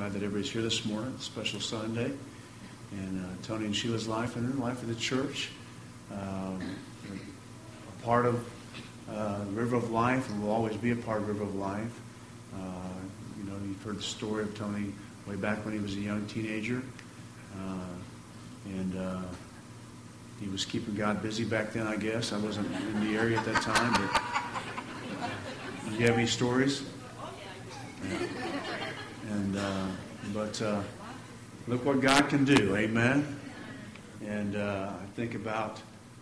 glad that everybody's here this morning. It's a special Sunday. And Tony and Sheila's life and then the life of the church. A part of River of Life and will always be a part of River of Life. You've heard the story of Tony way back when he was a young teenager. He was keeping God busy back then, I guess. I wasn't in the area at that time. But do you have any stories? Yeah. But look what God can do. Amen. And I think about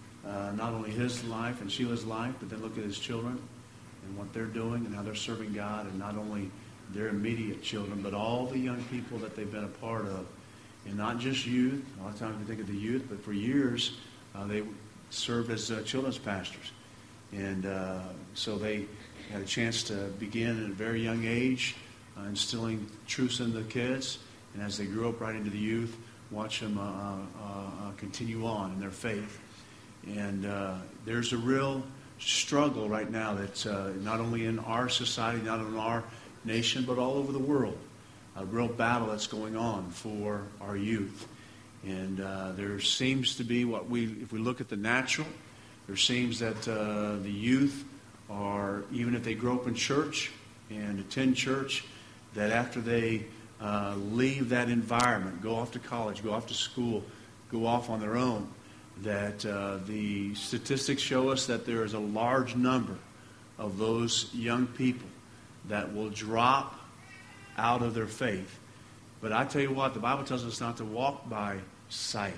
not only his life and Sheila's life, but then look at his children and what they're doing and how they're serving God, and not only their immediate children, but all the young people that they've been a part of. And not just youth. A lot of times we think of the youth, but for years they served as children's pastors. And so they had a chance to begin at a very young age, instilling truths in the kids. And as they grew up right into the youth, watch them continue on in their faith. And there's a real struggle right now that's not only in our society, not in our nation, but all over the world. A real battle that's going on for our youth. And there seems to be if we look at the natural, there seems that the youth are, even if they grow up in church and attend church, that after they leave that environment, go off to college, go off to school, go off on their own, that the statistics show us that there is a large number of those young people that will drop out of their faith. But I tell you what, the Bible tells us not to walk by sight.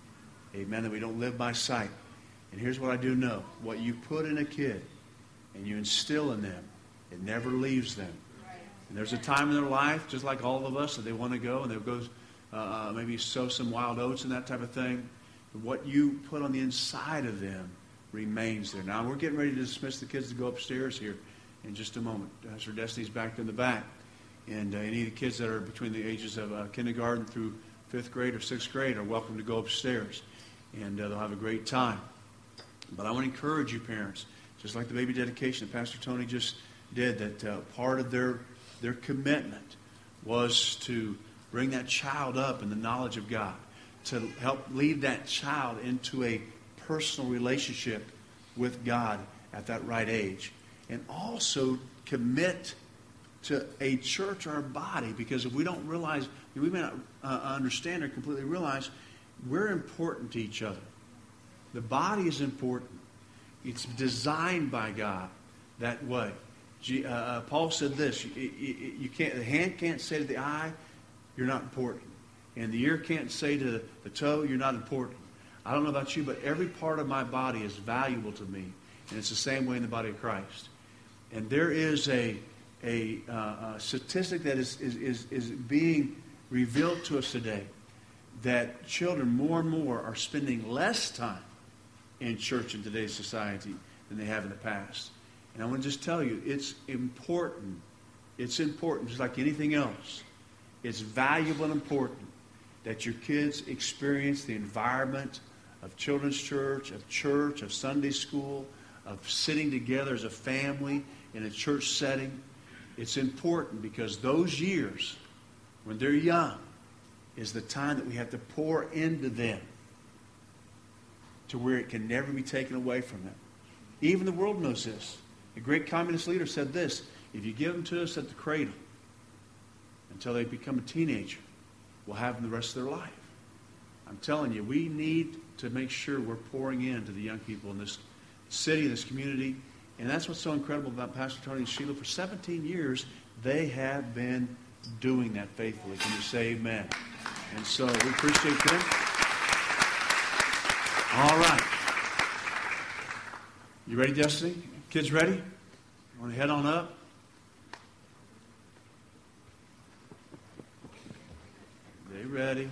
Amen, that we don't live by sight. And here's what I do know. What you put in a kid and you instill in them, it never leaves them. And there's a time in their life, just like all of us, that they want to go and they'll go maybe sow some wild oats and that type of thing. But what you put on the inside of them remains there. Now, we're getting ready to dismiss the kids to go upstairs here in just a moment. Pastor Destiny's back in the back. And any of the kids that are between the ages of kindergarten through 5th grade or 6th grade are welcome to go upstairs. And they'll have a great time. But I want to encourage you, parents, just like the baby dedication that Pastor Tony just did, that part of their commitment was to bring that child up in the knowledge of God, to help lead that child into a personal relationship with God at that right age. And also commit to a church or a body, because if we don't realize, we may not understand or completely realize, we're important to each other. The body is important. It's designed by God that way. Paul said this, you can't, the hand can't say to the eye, you're not important. And the ear can't say to the toe, you're not important. I don't know about you, but every part of my body is valuable to me. And it's the same way in the body of Christ. And there is a statistic that is being revealed to us today, that children more and more are spending less time in church in today's society than they have in the past. And I want to just tell you, it's important. It's important, just like anything else. It's valuable and important that your kids experience the environment of children's church, of Sunday school, of sitting together as a family in a church setting. It's important because those years, when they're young, is the time that we have to pour into them to where it can never be taken away from them. Even the world knows this. A great communist leader said this, if you give them to us at the cradle until they become a teenager, we'll have them the rest of their life. I'm telling you, we need to make sure we're pouring into the young people in this city, this community. And that's what's so incredible about Pastor Tony and Sheila. For 17 years, they have been doing that faithfully. Can you say amen? And so we appreciate them. All right. You ready, Destiny? Kids ready? Want to head on up? They ready?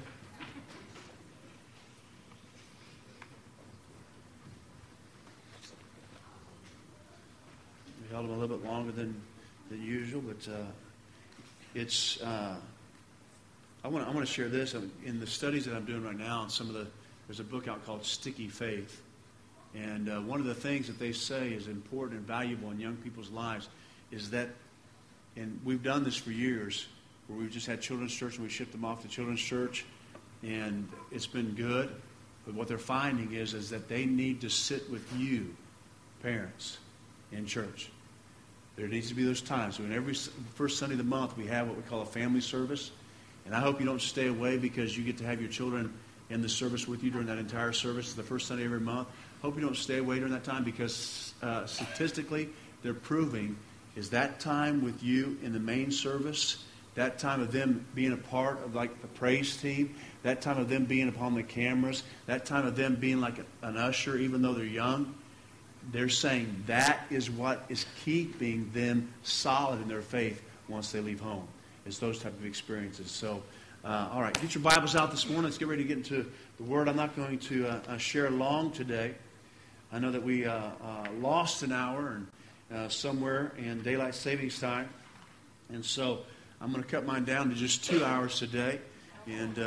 We held them a little bit longer than usual, but it's. I want to share this in the studies that I'm doing right now. And there's a book out called Sticky Faith, and one of the things that they say is important and valuable in young people's lives is that, and we've done this for years, where we've just had children's church and we shipped them off to children's church, and it's been good. But what they're finding is that they need to sit with you, parents, in church. There needs to be those times. So in every first Sunday of the month, we have what we call a family service. And I hope you don't stay away because you get to have your children in the service with you during that entire service. It's the first Sunday every month. Hope you don't stay away during that time because statistically, they're proving is that time with you in the main service, that time of them being a part of like the praise team, that time of them being upon the cameras, that time of them being like an usher even though they're young, they're saying that is what is keeping them solid in their faith once they leave home. It's those type of experiences. So, all right, get your Bibles out this morning. Let's get ready to get into the Word. I'm not going to share long today. I know that we lost an hour and somewhere in daylight savings time. And so I'm going to cut mine down to just 2 hours today and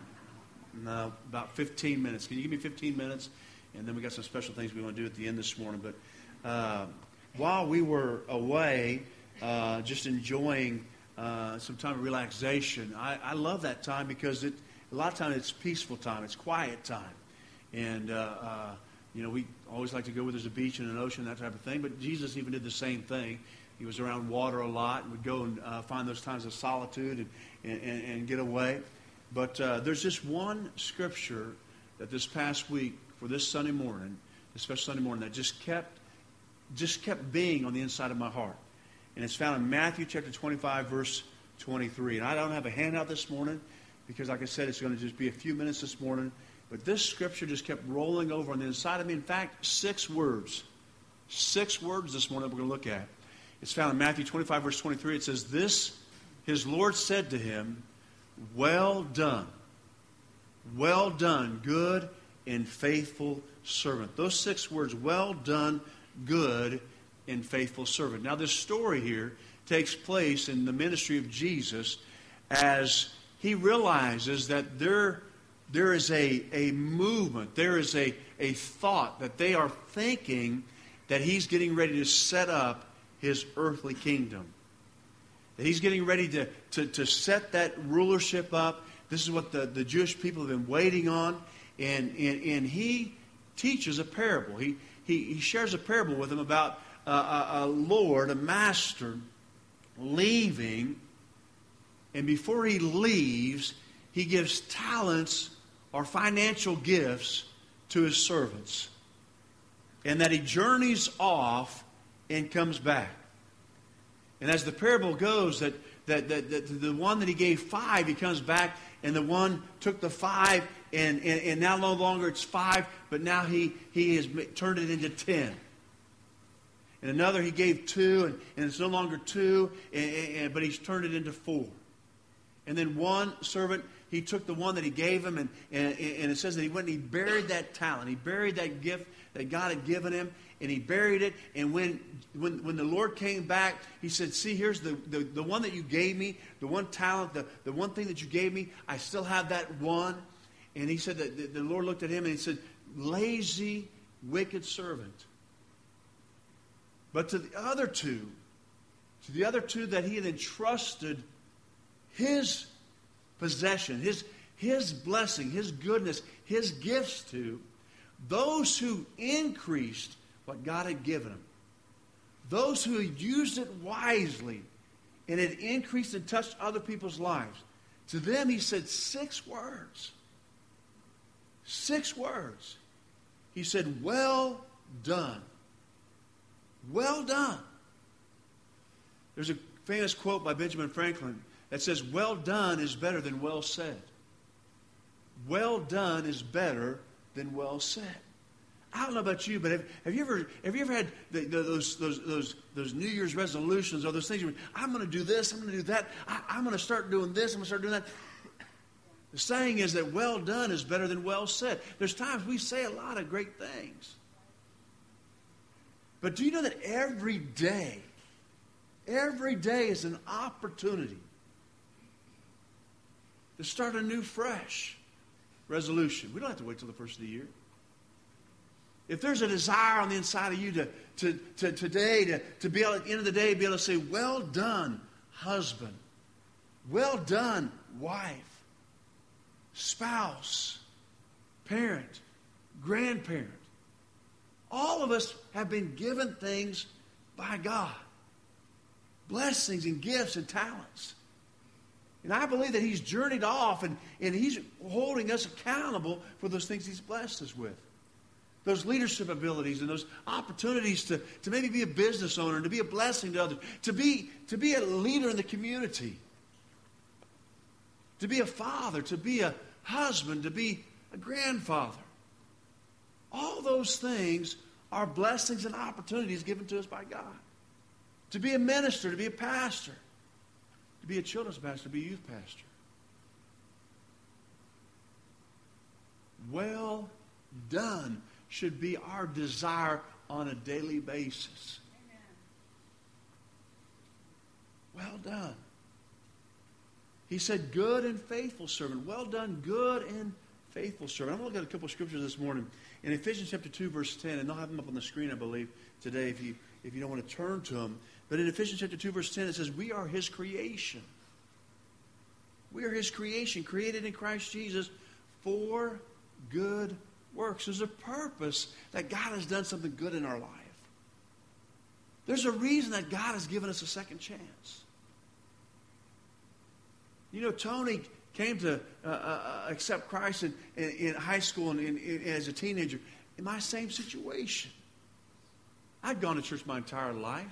about 15 minutes. Can you give me 15 minutes? And then we got some special things we want to do at the end this morning. But while we were away, just enjoying some time of relaxation, I love that time because a lot of times it's peaceful time. It's quiet time. And, we always like to go where there's a beach and an ocean, that type of thing. But Jesus even did the same thing. He was around water a lot and would go and find those times of solitude and get away. But there's just one scripture that this past week, for this Sunday morning, this special Sunday morning, that just kept being on the inside of my heart. And it's found in Matthew chapter 25, verse 23. And I don't have a handout this morning because, like I said, it's going to just be a few minutes this morning. But this scripture just kept rolling over on the inside of me. In fact, 6 words. 6 words this morning that we're going to look at. It's found in Matthew 25, verse 23. It says, "This, his Lord said to him, 'Well done. Well done, good and faithful servant.'" Those 6 words, well done, good and faithful servant. Now this story here takes place in the ministry of Jesus as he realizes that there is a movement, there is a thought that they are thinking that he's getting ready to set up his earthly kingdom. That he's getting ready to set that rulership up. This is what the Jewish people have been waiting on. And he teaches a parable. He shares a parable with them about a Lord, a master, leaving. And before he leaves, he gives talents or financial gifts to his servants. And that he journeys off and comes back. And as the parable goes, that the one that he gave 5, he comes back, and the one took the 5, and now no longer it's 5, but now he has turned it into 10. And another he gave 2, and it's no longer 2, but he's turned it into 4. And then one servant, he took the one that he gave him, and it says that he went and he buried that talent. He buried that gift that God had given him, and he buried it. And when the Lord came back, he said, "See, here's the one that you gave me, the one talent, the one thing that you gave me. I still have that one." And he said that the Lord looked at him and he said, "Lazy, wicked servant." But to the other two that he had entrusted his possession, his blessing, his goodness, his gifts to, those who increased what God had given them, those who had used it wisely and had increased and touched other people's lives, to them he said 6 words. 6 words. He said, "Well done. Well done." There's a famous quote by Benjamin Franklin that says, "Well done is better than well said." Well done is better than well said. I don't know about you, but have you ever had those New Year's resolutions or those things? I'm going to do this. I'm going to do that. I'm going to start doing this. I'm going to start doing that. The saying is that well done is better than well said. There's times we say a lot of great things. But do you know that every day is an opportunity to start a new, fresh resolution? We don't have to wait till the first of the year. If there's a desire on the inside of you to today, to be able, at the end of the day, be able to say, "Well done, husband. Well done, wife, spouse, parent, grandparent. All of us have been given things by God. Blessings and gifts and talents. And I believe that He's journeyed off and He's holding us accountable for those things He's blessed us with. Those leadership abilities and those opportunities to maybe be a business owner, to be a blessing to others, to be a leader in the community, to be a father, to be a husband, to be a grandfather. All those things are blessings and opportunities given to us by God. To be a minister, to be a pastor, to be a children's pastor, to be a youth pastor. Well done should be our desire on a daily basis. Amen. Well done. He said, good and faithful servant. Well done, good and faithful servant. I'm going to look at a couple of scriptures this morning. In Ephesians chapter 2, verse 10, and they'll have them up on the screen, I believe, today if you don't want to turn to them. But in Ephesians chapter 2, verse 10, it says, we are His creation. We are His creation, created in Christ Jesus for good works. There's a purpose that God has done something good in our life. There's a reason that God has given us a second chance. You know, Tony came to accept Christ in high school and as a teenager in my same situation. I'd gone to church my entire life.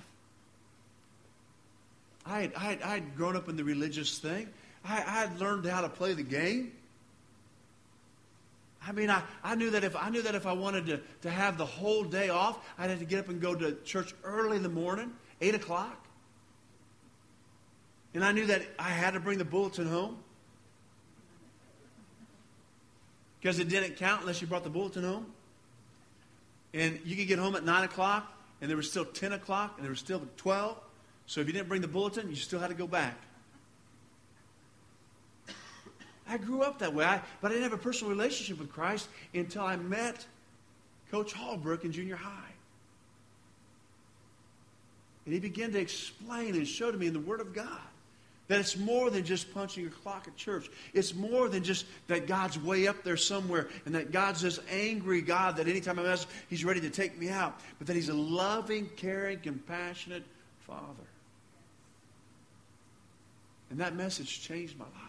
I had grown up in the religious thing. I had learned how to play the game. I mean, I knew that if I wanted to have the whole day off, I'd have to get up and go to church early in the morning, 8 o'clock. And I knew that I had to bring the bulletin home. Because it didn't count unless you brought the bulletin home. And you could get home at 9 o'clock, and there was still 10 o'clock, and there was still 12. So if you didn't bring the bulletin, you still had to go back. I grew up that way, but I didn't have a personal relationship with Christ until I met Coach Hallbrook in junior high. And he began to explain and show to me in the Word of God that it's more than just punching your clock at church. It's more than just that God's way up there somewhere and that God's this angry God that anytime I mess, He's ready to take me out. But that He's a loving, caring, compassionate Father. And that message changed my life.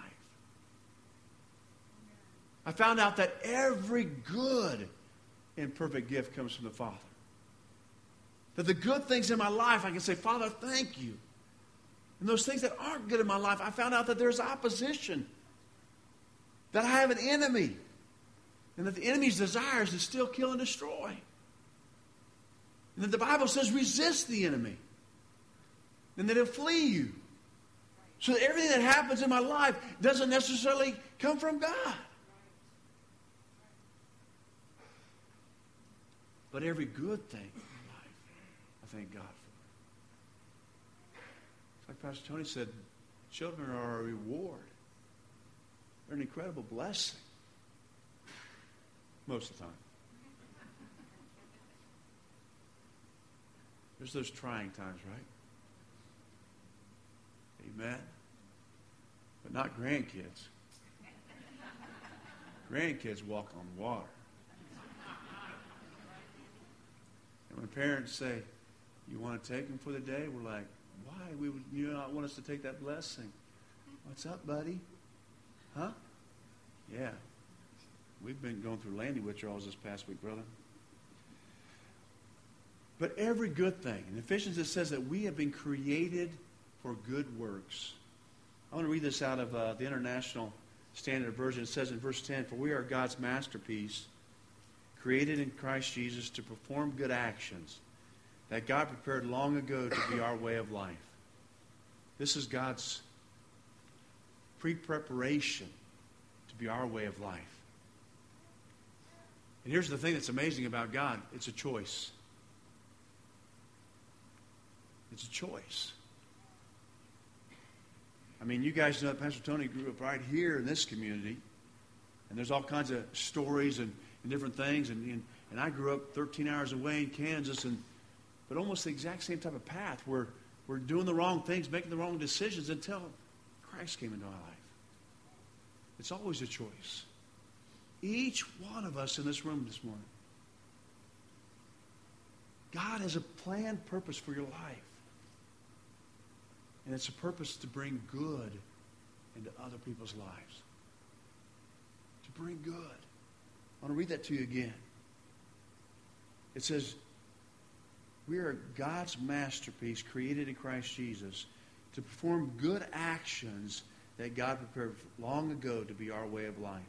I found out that every good and perfect gift comes from the Father. That the good things in my life, I can say, Father, thank you. And those things that aren't good in my life, I found out that there's opposition. That I have an enemy. And that the enemy's desire is to steal, kill, and destroy. And that the Bible says resist the enemy. And that he'll flee you. So that everything that happens in my life doesn't necessarily come from God. But every good thing in life, I thank God for. Like Pastor Tony said, children are a reward. They're an incredible blessing. Most of the time. There's those trying times, right? Amen. But not grandkids. Grandkids walk on water. And when parents say, you want to take them for the day? We're like, why? Would you not want us to take that blessing? What's up, buddy? Huh? Yeah. We've been going through landy withdrawals this past week, brother. But every good thing. In Ephesians it says that we have been created for good works. I want to read this out of the International Standard Version. It says in verse 10, for we are God's masterpiece, created in Christ Jesus to perform good actions that God prepared long ago to be our way of life. This is God's pre-preparation to be our way of life. And here's the thing that's amazing about God. It's a choice. It's a choice. I mean, you guys know that Pastor Tony grew up right here in this community. And there's all kinds of stories and different things. And I grew up 13 hours away in Kansas. But almost the exact same type of path. We're doing the wrong things, making the wrong decisions until Christ came into our life. It's always a choice. Each one of us in this room this morning. God has a planned purpose for your life. And it's a purpose to bring good into other people's lives. To bring good. I want to read that to you again. It says, we are God's masterpiece created in Christ Jesus to perform good actions that God prepared long ago to be our way of life.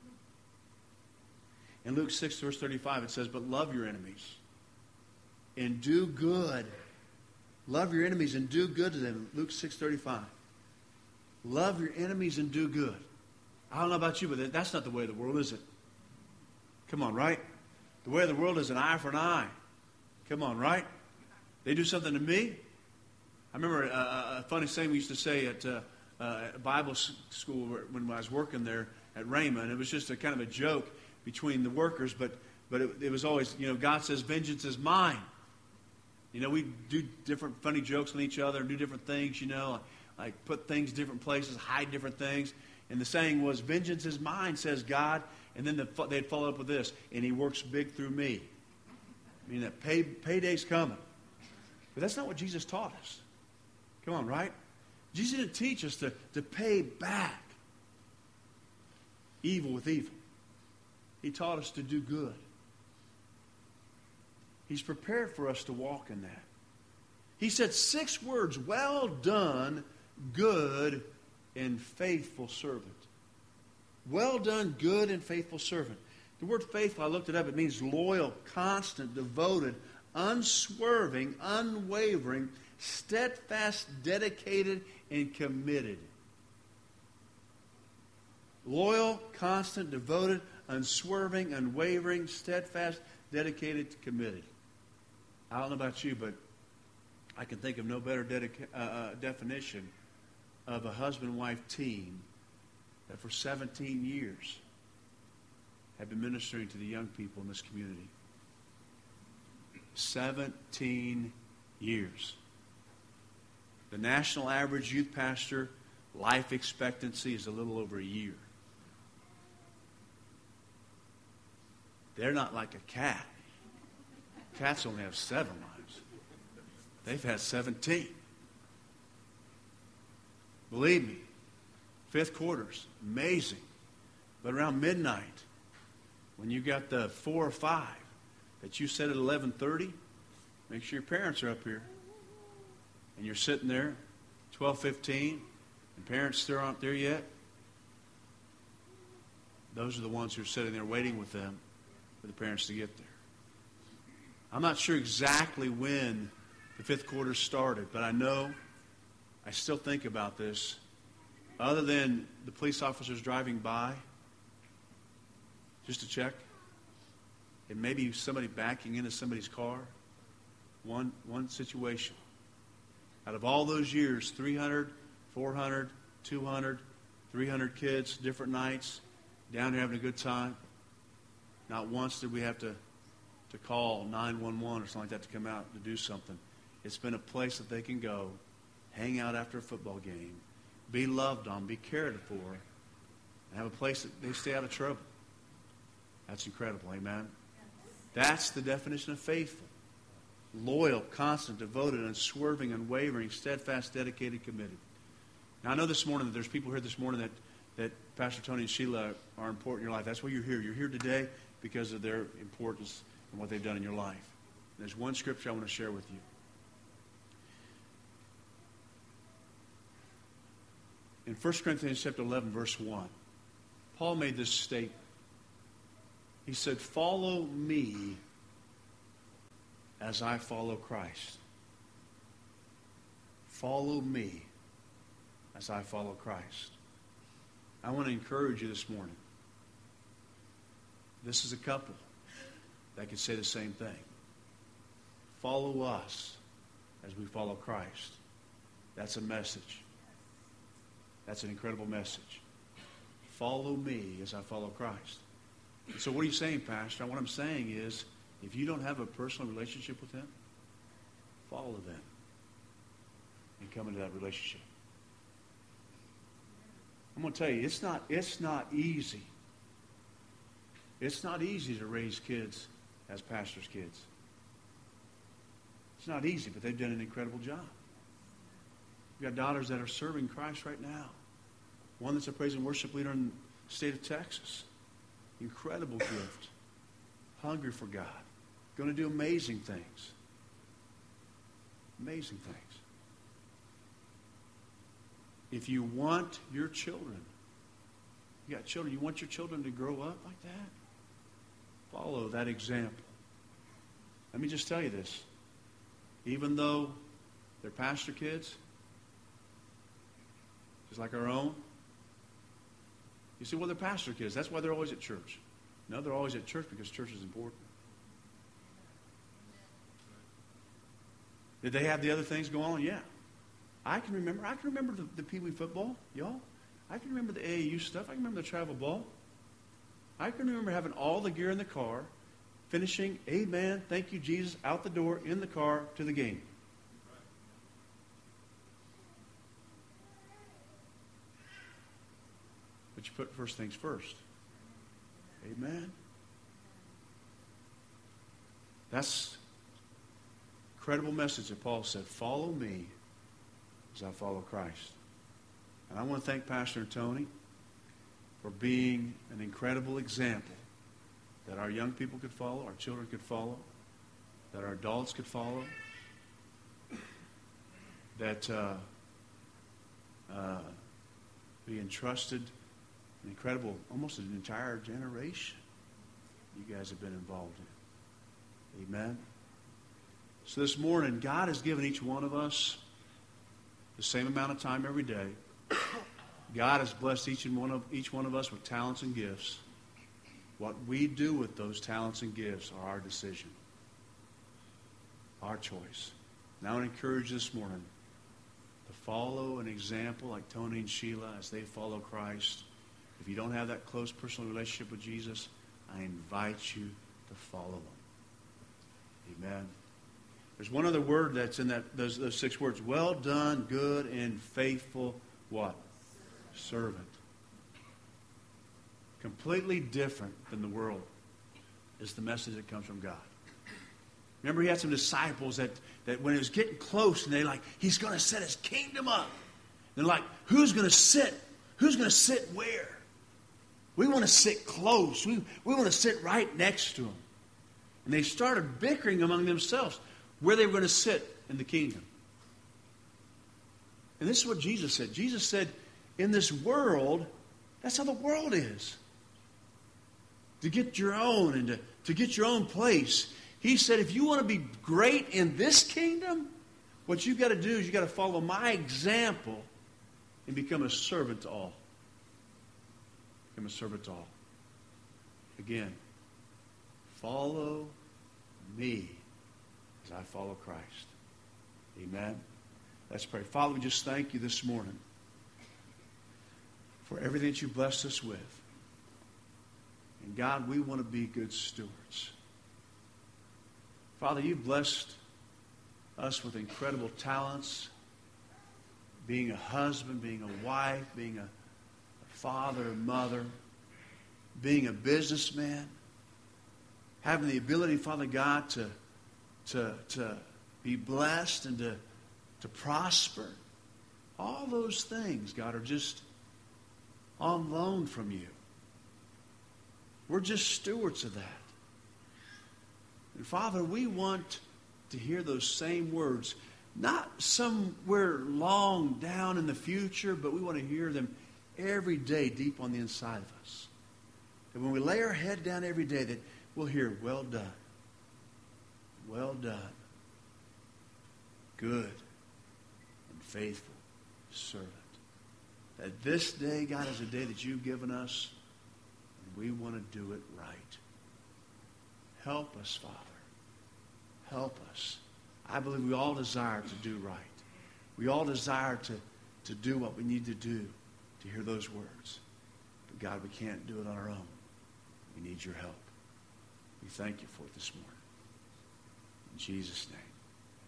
In Luke 6, verse 35, it says, but love your enemies and do good. Love your enemies and do good to them. Luke 6:35. Love your enemies and do good. I don't know about you, but that's not the way of the world, is it? Come on, right? The way of the world is an eye for an eye. Come on, right? They do something to me. I remember a funny saying we used to say at Bible school when I was working there at Rhema. It was just a kind of a joke between the workers, but it was always, God says, vengeance is mine. We do different funny jokes on each other and do different things, like put things different places, hide different things. And the saying was, vengeance is mine, says God. And then they'd follow up with this, and he works big through me. I mean, that payday's coming. But that's not what Jesus taught us. Come on, right? Jesus didn't teach us to pay back evil with evil. He taught us to do good. He's prepared for us to walk in that. He said 6 words, well done, good and faithful servant. Well done, good and faithful servant. The word faithful, I looked it up, it means loyal, constant, devoted, unswerving, unwavering, steadfast, dedicated, and committed. Loyal, constant, devoted, unswerving, unwavering, steadfast, dedicated, committed. I don't know about you, but I can think of no better definition of a husband-wife team that for 17 years have been ministering to the young people in this community. 17 years. The national average youth pastor life expectancy is a little over a year. They're not like a cat. Cats only have 7 lives. They've had 17. Believe me, 5th quarters, amazing. But around midnight, when you got the 4 or 5 that you said at 11:30, make sure your parents are up here. And you're sitting there, 12:15, and parents still aren't there yet. Those are the ones who are sitting there waiting with them for the parents to get there. I'm not sure exactly when the 5th quarter started, but I still think about this. Other than the police officers driving by, just to check, and maybe somebody backing into somebody's car, one situation. Out of all those years, 300, 400, 200, 300 kids, different nights, down here having a good time. Not once did we have to call 911 or something like that to come out to do something. It's been a place that they can go, hang out after a football game, be loved on, be cared for, and have a place that they stay out of trouble. That's incredible, amen? That's the definition of faithful. Loyal, constant, devoted, unswerving, unwavering, steadfast, dedicated, committed. Now, I know this morning that there's people here this morning that Pastor Tony and Sheila are important in your life. That's why you're here. You're here today because of their importance and what they've done in your life. There's one scripture I want to share with you. In 1 Corinthians chapter 11, verse 1, Paul made this statement. He said, follow me as I follow Christ. Follow me as I follow Christ. I want to encourage you this morning. This is a couple that could say the same thing. Follow us as we follow Christ. That's a message. That's an incredible message. Follow me as I follow Christ. So what are you saying, Pastor? What I'm saying is, if you don't have a personal relationship with Him, follow them and come into that relationship. I'm going to tell you, it's not easy. It's not easy to raise kids as pastors' kids. It's not easy, but they've done an incredible job. We've got daughters that are serving Christ right now. One that's a praise and worship leader in the state of Texas. Incredible gift. Hungry for God. Going to do amazing things. Amazing things. If you want your children, you got children, you want your children to grow up like that? Follow that example. Let me just tell you this. Even though they're pastor kids, just like our own, you say, well, they're pastor kids. That's why they're always at church. No, they're always at church because church is important. Did they have the other things go on? Yeah. I can remember the Pee Wee football, y'all. I can remember the AAU stuff. I can remember the travel ball. I can remember having all the gear in the car, finishing, amen, thank you, Jesus, out the door, in the car, to the game. But you put first things first. Amen. That's incredible message that Paul said, follow me as I follow Christ. And I want to thank Pastor Tony for being an incredible example that our young people could follow, our children could follow, that our adults could follow, that be entrusted an incredible, almost an entire generation you guys have been involved in. Amen. So this morning, God has given each one of us the same amount of time every day. God has blessed each one of us with talents and gifts. What we do with those talents and gifts are our decision, our choice. And I want to encourage you this morning to follow an example like Tony and Sheila as they follow Christ. If you don't have that close personal relationship with Jesus, I invite you to follow him. Amen. There's one other word that's in those 6 words. Well done, good and faithful what? Servant. Completely different than the world is the message that comes from God. Remember, he had some disciples that when it was getting close, and they're like, he's going to set his kingdom up. They're like, who's going to sit? Who's going to sit where? We want to sit close. We want to sit right next to him. And they started bickering among themselves where they were going to sit in the kingdom. And this is what Jesus said. Jesus said, in this world, that's how the world is. To get your own and to get your own place. He said, if you want to be great in this kingdom, what you've got to do is you've got to follow my example and become a servant to all. Become a servant to all. Again, follow me as I follow Christ. Amen. Let's pray. Father, we just thank you this morning for everything that you blessed us with. And God, we want to be good stewards. Father, you've blessed us with incredible talents, being a husband, being a wife, being a father, a mother, being a businessman, having the ability, Father God, to be blessed and to prosper. All those things, God, are just on loan from you. We're just stewards of that. And Father, we want to hear those same words, not somewhere long down in the future, but we want to hear them every day deep on the inside of us. And when we lay our head down every day, that we'll hear, well done. Well done. Good and faithful servant. That this day, God, is a day that you've given us, and we want to do it right. Help us, Father. Help us. I believe we all desire to do right. We all desire to do what we need to do to hear those words. But God, we can't do it on our own. We need your help. We thank you for it this morning. In Jesus'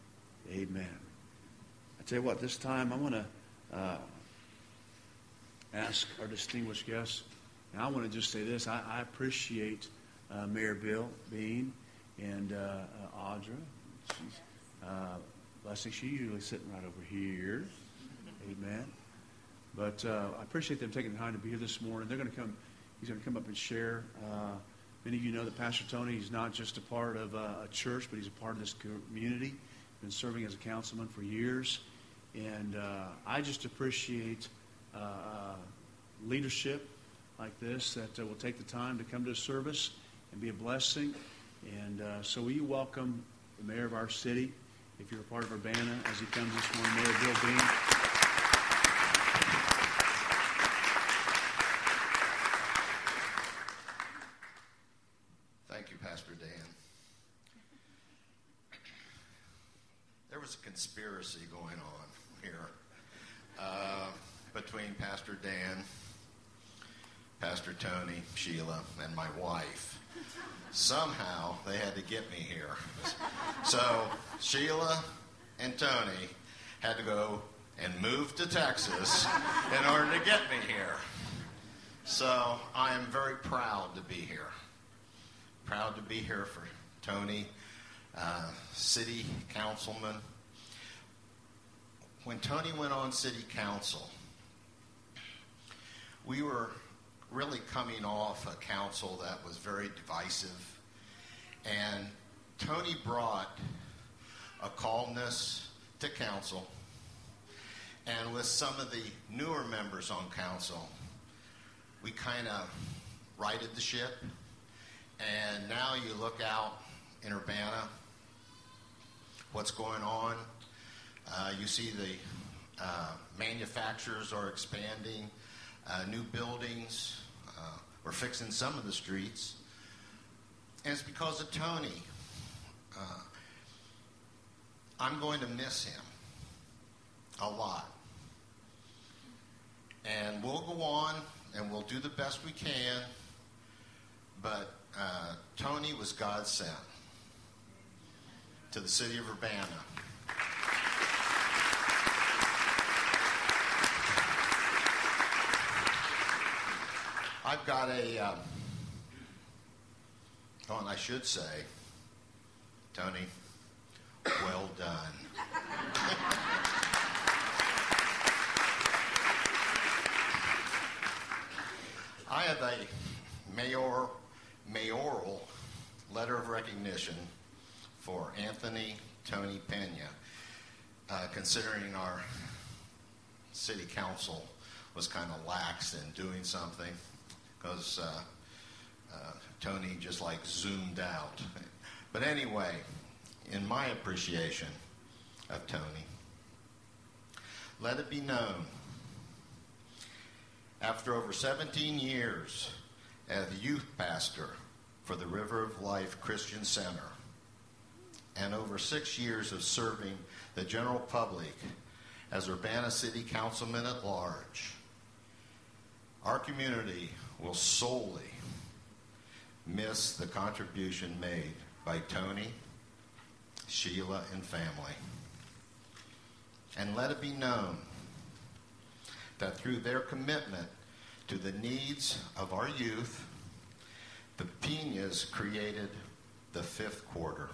name, amen. I tell you what, this time I want to ask our distinguished guests. And I want to just say this. I appreciate Mayor Bill Bean and Audra. She's blessing. She's usually sitting right over here. Amen. But I appreciate them taking the time to be here this morning. They're going to come. He's going to come up and share. Many of you know that Pastor Tony is not just a part of a church, but he's a part of this community. Been serving as a councilman for years. And I just appreciate leadership like this that will take the time to come to a service and be a blessing. And so will you welcome the mayor of our city, if you're a part of Urbana, as he comes this morning, Mayor Bill Bean. Thank you, Pastor Dan. There was a conspiracy going on here between Pastor Dan, Pastor Tony, Sheila, and my wife. Somehow they had to get me here. So Sheila and Tony had to go and move to Texas in order to get me here. So I am very proud to be here. Proud to be here for Tony, city councilman. When Tony went on city council, we were really coming off a council that was very divisive. And Tony brought a calmness to council. And with some of the newer members on council, we kind of righted the ship. And now you look out in Urbana, what's going on. You see the manufacturers are expanding, new buildings. We're fixing some of the streets. And it's because of Tony. I'm going to miss him a lot. And we'll go on and we'll do the best we can. But Tony was God sent to the city of Urbana. I've got and I should say, Tony, well done. I have a mayoral letter of recognition for Anthony Tony Pena, considering our city council was kind of lax in doing something, because Tony just like zoomed out. But anyway, in my appreciation of Tony, let it be known, after over 17 years as the youth pastor for the River of Life Christian Center, and over 6 years of serving the general public as Urbana City Councilman at large, our community will solely miss the contribution made by Tony, Sheila, and family. And let it be known that through their commitment to the needs of our youth, the Penas created the Fifth Quarter,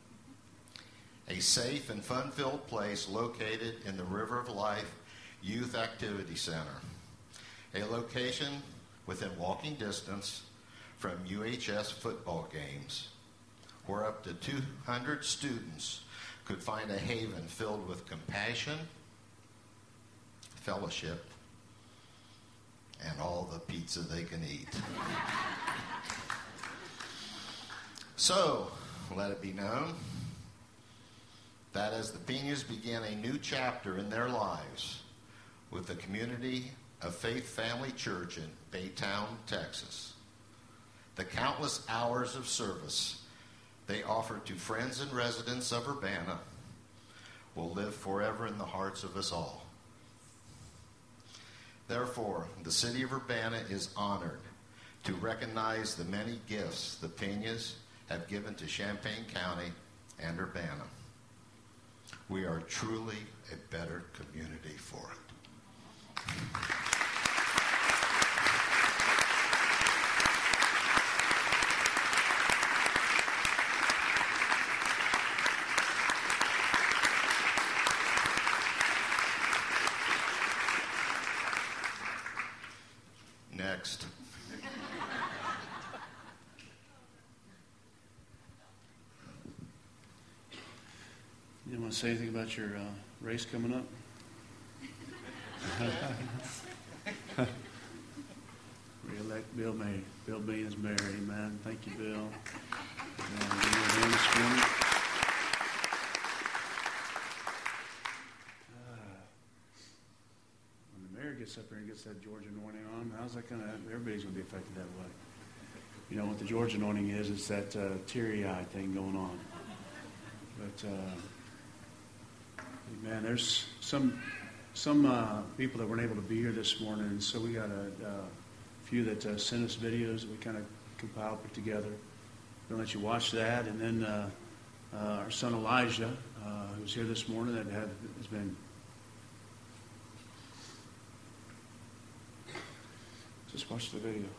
a safe and fun-filled place located in the River of Life Youth Activity Center, a location within walking distance from UHS football games, where up to 200 students could find a haven filled with compassion, fellowship, and all the pizza they can eat. So, let it be known that as the Penas begin a new chapter in their lives with the Community of Faith Family Church in Baytown, Texas, the countless hours of service they offer to friends and residents of Urbana will live forever in the hearts of us all. Therefore, the city of Urbana is honored to recognize the many gifts the Penas have given to Champaign County and Urbana. We are truly a better community for it. Next. You want to say anything about your race coming up? Re-elect Bill May. Bill B is mayor. Amen. Thank you, Bill. When the mayor gets up there and gets that George anointing on, how's that going to? Everybody's going to be affected that way. You know what the George anointing is? It's that teary-eye thing going on. But man, there's some people that weren't able to be here this morning, and so we got a few that sent us videos that we kind of compiled, put together. We'll let you watch that, and then our son Elijah, who's here this morning, that has been. Just watch the video.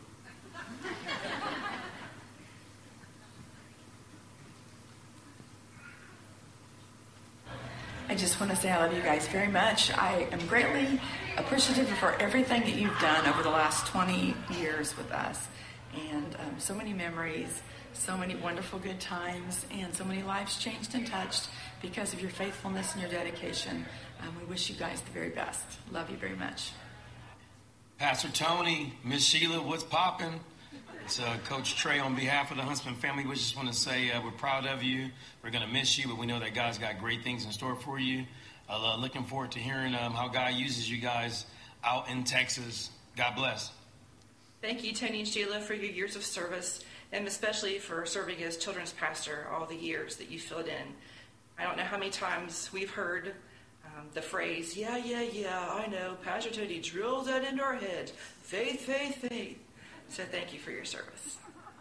I just want to say I love you guys very much. I am greatly appreciative for everything that you've done over the last 20 years with us. And so many memories, so many wonderful good times, and so many lives changed and touched because of your faithfulness and your dedication. We wish you guys the very best. Love you very much. Pastor Tony, Miss Sheila, what's poppin'? It's Coach Trey on behalf of the Huntsman family. We just want to say we're proud of you. We're going to miss you, but we know that God's got great things in store for you. Looking forward to hearing how God uses you guys out in Texas. God bless. Thank you, Tony and Sheila, for your years of service, and especially for serving as children's pastor all the years that you filled in. I don't know how many times we've heard the phrase, yeah, I know, Pastor Tony drills that into our heads. Faith, faith, faith. So thank you for your service.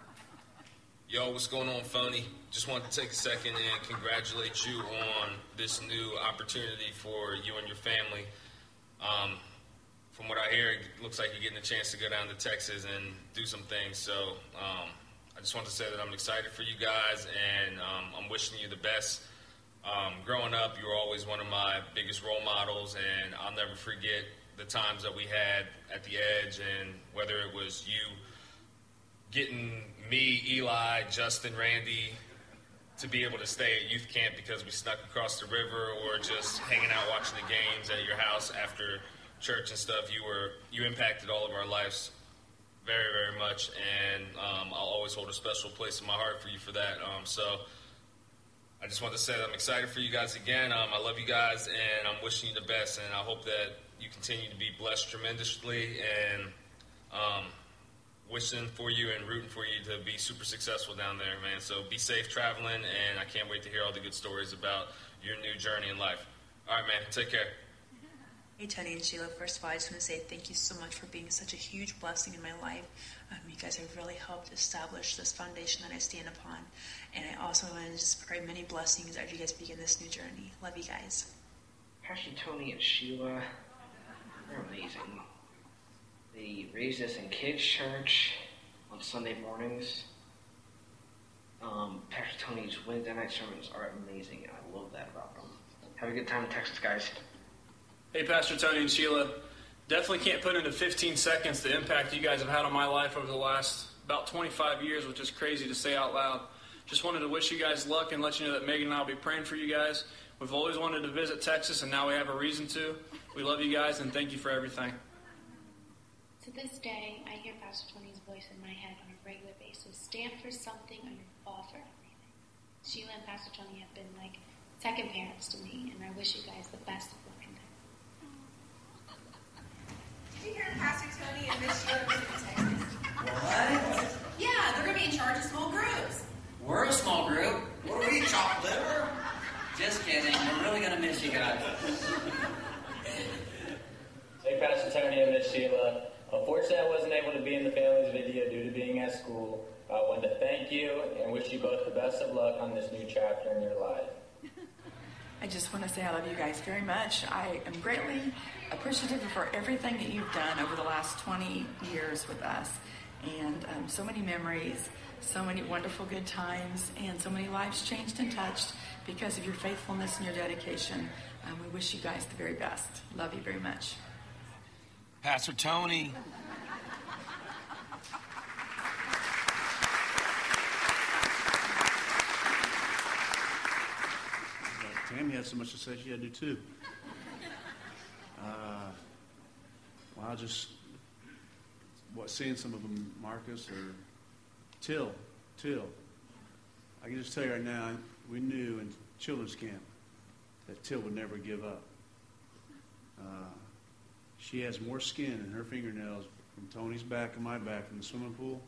Yo, what's going on, Phony? Just wanted to take a second and congratulate you on this new opportunity for you and your family. From what I hear, it looks like you're getting a chance to go down to Texas and do some things. So I just want to say that I'm excited for you guys, and I'm wishing you the best. Growing up, you were always one of my biggest role models, and I'll never forget the times that we had at the Edge, and whether it was you getting me, Eli, Justin, Randy to be able to stay at youth camp because we snuck across the river, or just hanging out watching the games at your house after church and stuff. You impacted all of our lives very, very much, and I'll always hold a special place in my heart for you for that. So I just want to say that I'm excited for you guys again. I love you guys, and I'm wishing you the best, and I hope that you continue to be blessed tremendously, and wishing for you and rooting for you to be super successful down there, man. So be safe traveling, and I can't wait to hear all the good stories about your new journey in life. All right, man. Take care. Hey, Tony and Sheila. First of all, I just want to say thank you so much for being such a huge blessing in my life. You guys have really helped establish this foundation that I stand upon. And I also want to just pray many blessings as you guys begin this new journey. Love you guys. Pastor Tony and Sheila, they're amazing. They raised us in kids' church on Sunday mornings. Pastor Tony's Wednesday night sermons are amazing, and I love that about them. Have a good time in Texas, guys. Hey, Pastor Tony and Sheila. Definitely can't put into 15 seconds the impact you guys have had on my life over the last about 25 years, which is crazy to say out loud. Just wanted to wish you guys luck and let you know that Megan and I will be praying for you guys. We've always wanted to visit Texas, and now we have a reason to. We love you guys, and thank you for everything. To this day, I hear Pastor Tony's voice in my head on a regular basis. Stand for something or you fall for everything. Sheila and Pastor Tony have been like second parents to me, and I wish you guys the best of luck in that. Did you hear Pastor Tony and Miss Sheila moving to Texas? What? Yeah, they're going to be in charge of small groups. We're a small group. What are we, chopped liver? Just kidding. We're really going to miss you guys. Hey, Pastor Tony and Miss Sheila. Unfortunately, I wasn't able to be in the family's video due to being at school. I wanted to thank you and wish you both the best of luck on this new chapter in your life. I just want to say I love you guys very much. I am greatly appreciative for everything that you've done over the last 20 years with us. And so many memories, so many wonderful good times, and so many lives changed and touched because of your faithfulness and your dedication. We wish you guys the very best. Love you very much. Pastor Tony, had so much to say, she had to do too. Well, seeing some of them, Marcus or Till. I can just tell you right now, we knew in children's camp that Till would never give up. She has more skin in her fingernails from Tony's back and my back from the swimming pool.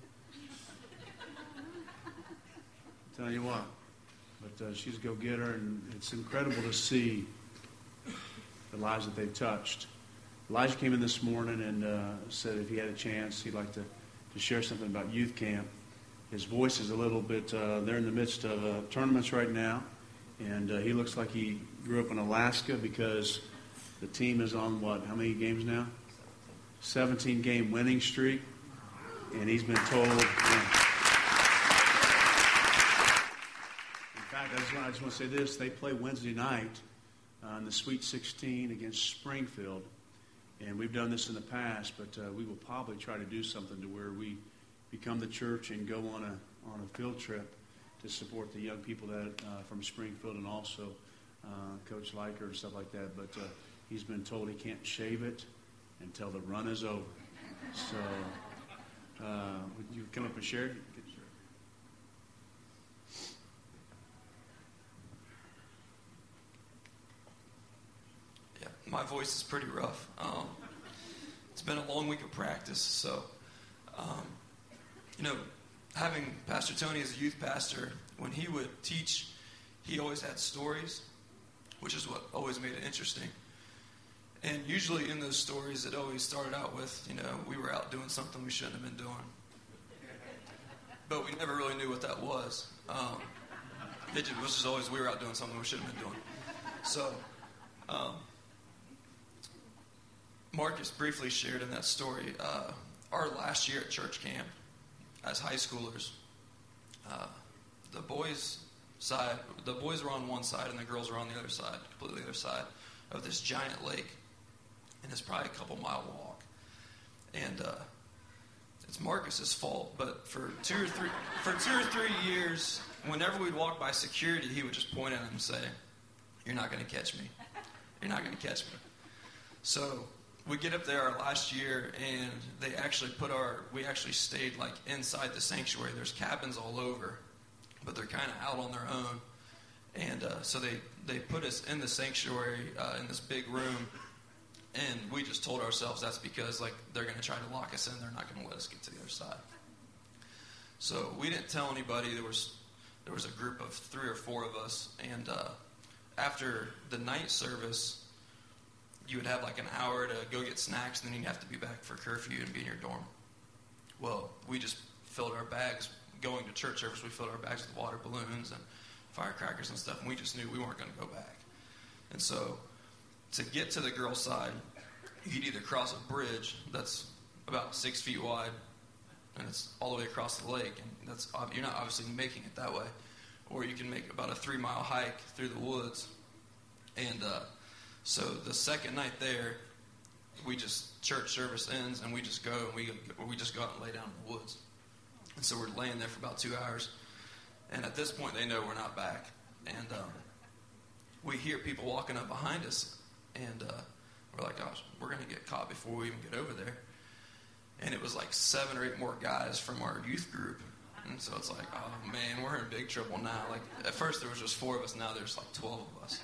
I'm telling you what. But she's a go-getter, and it's incredible to see the lives that they've touched. Elijah came in this morning and said if he had a chance, he'd like to share something about youth camp. His voice is a little bit, they're in the midst of tournaments right now, and he looks like he grew up in Alaska because the team is on, how many games now? 17-game winning streak, and he's been told... In fact, I just want to say this. They play Wednesday night in the Sweet 16 against Springfield. And we've done this in the past, but we will probably try to do something to where we become the church and go on a field trip to support the young people that from Springfield and also Coach Liker and stuff like that. But he's been told he can't shave it until the run is over. So would you come up and share? My voice is pretty rough. It's been a long week of practice, so, having Pastor Tony as a youth pastor, when he would teach, he always had stories, which is what always made it interesting. And usually in those stories, it always started out with, we were out doing something we shouldn't have been doing. But we never really knew what that was. It was just always we were out doing something we shouldn't have been doing. So, Marcus briefly shared in that story, our last year at church camp as high schoolers, the boys were on one side and the girls were on the other side, completely other side of this giant lake, and it's probably a couple-mile walk. And it's Marcus's fault, but for two or three years, whenever we'd walk by security, he would just point at him and say, "You're not going to catch me. You're not going to catch me." So we get up there our last year, and we actually stayed inside the sanctuary. There's cabins all over, but they're kind of out on their own. And so they put us in the sanctuary in this big room, and we just told ourselves that's because they're going to try to lock us in. They're not going to let us get to the other side. So we didn't tell anybody. There was a group of 3 or 4 of us, and after the night service, you would have an hour to go get snacks, and then you'd have to be back for curfew and be in your dorm. Well, we just filled our bags. Going to church service, we filled our bags with water balloons and firecrackers and stuff, and we just knew we weren't going to go back. And so to get to the girls' side, you could either cross a bridge that's about 6 feet wide, and it's all the way across the lake, and you're not obviously making it that way, or you can make about a 3-mile hike through the woods. And so the second night there, church service ends, and we just go and we just go out and lay down in the woods. And so we're laying there for about 2 hours, and at this point they know we're not back. And we hear people walking up behind us, and we're like, "Gosh, we're going to get caught before we even get over there." And it was 7 or 8 more guys from our youth group. And so it's oh man, we're in big trouble now. At first there was just 4 of us, now there's 12 of us.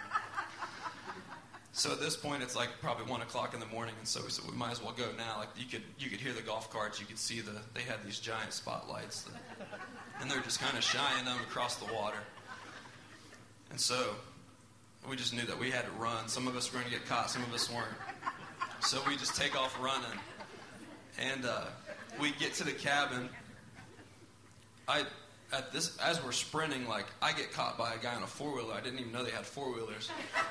So at this point, it's probably 1 o'clock in the morning, and so we said we might as well go now. You could hear the golf carts, you could see they had these giant spotlights, and they're just kind of shining them across the water. And so we just knew that we had to run. Some of us were going to get caught, some of us weren't. So we just take off running, and we get to the cabin. As we're sprinting, I get caught by a guy on a 4-wheeler. I didn't even know they had 4-wheelers.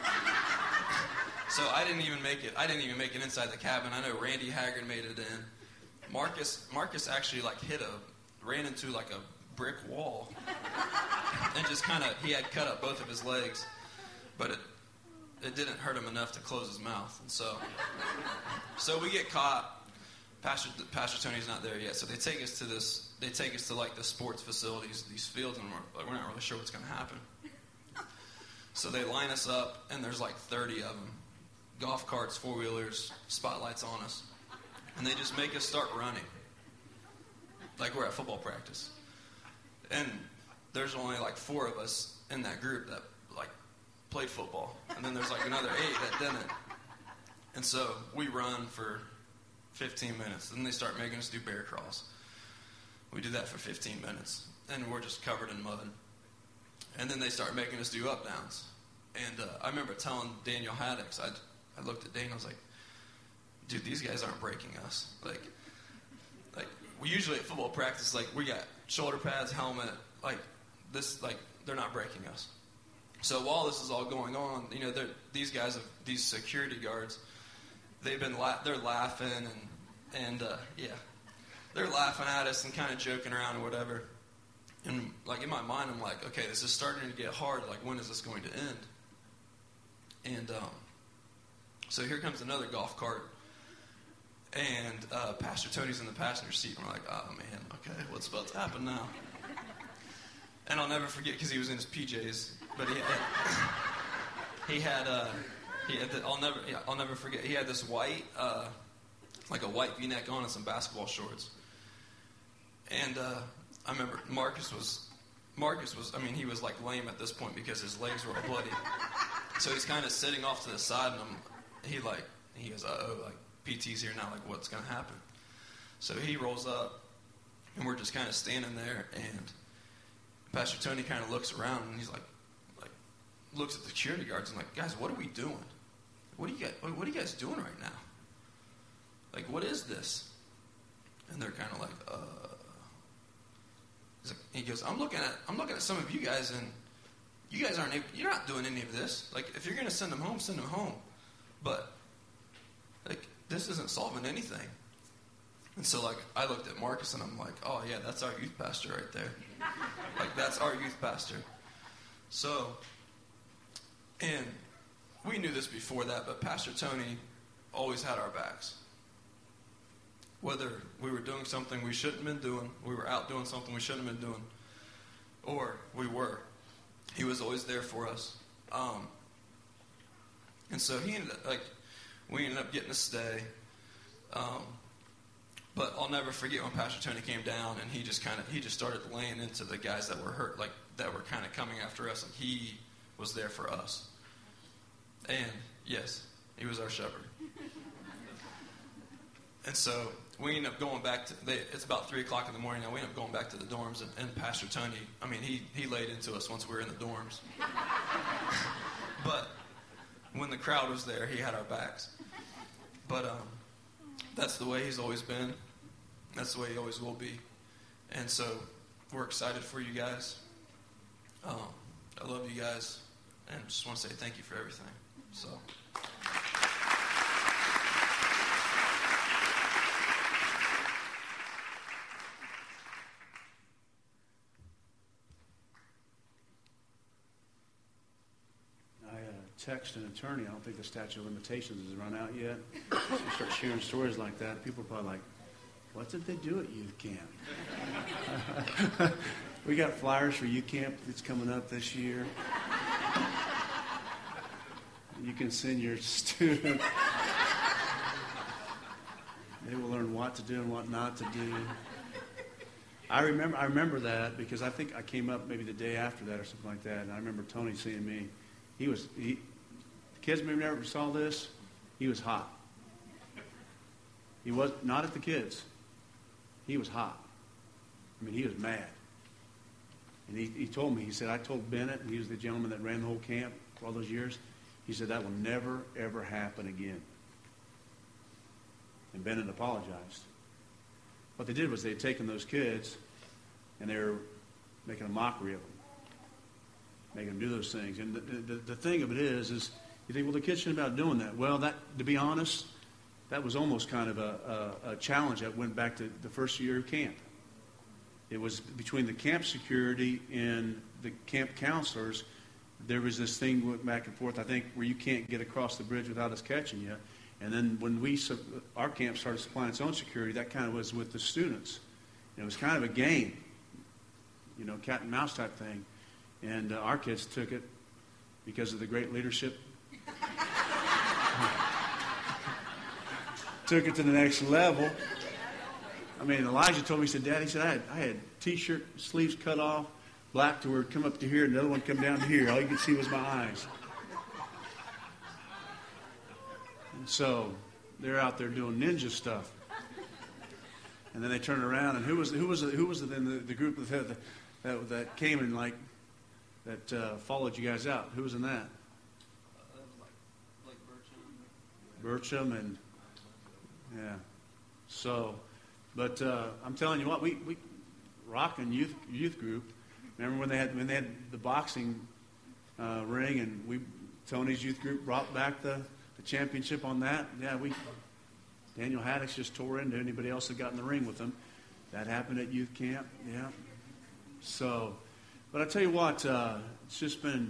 So I didn't even make it inside the cabin. I know Randy Haggard made it in. Marcus actually ran into a brick wall, and just he had cut up both of his legs, but it didn't hurt him enough to close his mouth. And so we get caught. Pastor Tony's not there yet, so they take us to the sports facilities, these fields, and we're not really sure what's going to happen. So they line us up, and there's like 30 of them. Golf carts, four-wheelers, spotlights on us. And they just make us start running. Like we're at football practice. And there's only like 4 of us in that group that like played football. And then there's like another 8 that didn't. And so we run for 15 minutes. Then they start making us do bear crawls. We do that for 15 minutes. And we're just covered in mud. And then they start making us do up downs. And I remember telling Daniel Haddix, I looked at Daniel, I was like, dude, these guys aren't breaking us. Like we usually at football practice, like we got shoulder pads, helmet, like this, like they're not breaking us. So while this is all going on, you know, these guys, these security guards, they're laughing and they're laughing at us and kind of joking around or whatever. And like in my mind, I'm like, okay, this is starting to get hard. Like, when is this going to end? And so here comes another golf cart, and Pastor Tony's in the passenger seat. And we're like, oh man, okay, what's about to happen now? And I'll never forget because he was in his PJs, but I'll never forget. He had this white, like a white V-neck on and some basketball shorts. And I remember Marcus was, I mean, he was like lame at this point because his legs were all bloody. So he's kind of sitting off to the side, and he goes, uh-oh, like, PT's here now, like, what's going to happen? So he rolls up, and we're just kind of standing there, and Pastor Tony kind of looks around, and he's like, looks at the security guards, and like, guys, what are we doing? What are you guys doing right now? Like, what is this? And they're kind of like, he goes, I'm looking at some of you guys, and you guys you're not doing any of this. Like, if you're going to send them home, send them home. But, like, this isn't solving anything. And so, like, I looked at Marcus, and I'm like, oh, yeah, that's our youth pastor right there. Like, that's our youth pastor. So, and we knew this before that, but Pastor Tony always had our backs. Whether we were doing something we shouldn't have been doing, we were out doing something we shouldn't have been doing, or we were. He was always there for us. And so we ended up getting to stay. But I'll never forget when Pastor Tony came down and he just started laying into the guys that were hurt, like that were kind of coming after us, and he was there for us. And yes, he was our shepherd. And so we ended up going back it's about 3 o'clock in the morning now. We ended up going back to the dorms, and Pastor Tony, I mean, he laid into us once we were in the dorms. But when the crowd was there, he had our backs. But that's the way he's always been. That's the way he always will be. And so we're excited for you guys. I love you guys, and just want to say thank you for everything. So. Text an attorney. I don't think the statute of limitations has run out yet. You start sharing stories like that, people are probably like, what did they do at youth camp? We got flyers for youth camp that's coming up this year. You can send your student. They will learn what to do and what not to do. I remember that because I think I came up maybe the day after that or something like that, and I remember Tony seeing me. The kids maybe never saw this. He was hot. He was not at the kids. He was hot. I mean, he was mad. And he told me, he said, I told Bennett, and he was the gentleman that ran the whole camp for all those years, he said, that will never, ever happen again. And Bennett apologized. What they did was they had taken those kids, and they were making a mockery of them. Making them do those things. And the thing of it is you think, well, the kids shouldn't have been doing that. Well, to be honest, that was almost kind of a challenge that went back to the first year of camp. It was between the camp security and the camp counselors. There was this thing went back and forth, I think, where you can't get across the bridge without us catching you. And then when our camp started supplying its own security, that kind of was with the students. And it was kind of a game, cat and mouse type thing. And our kids took it because of the great leadership. Took it to the next level. I mean, Elijah told me, he said, Dad, he said, I had T-shirt sleeves cut off, black to where it come up to here, and the other one come down to here. All you could see was my eyes. And so they're out there doing ninja stuff. And then they turn around, and who was in the group that came and that followed you guys out? Who was in that? Like Bertram and yeah. So, but I'm telling you what, we rocking youth group. Remember when they had the boxing ring, and Tony's youth group brought back the championship on that. Yeah, Daniel Haddix just tore into anybody else that got in the ring with him. That happened at youth camp. Yeah. So, but I tell you what, it's just been.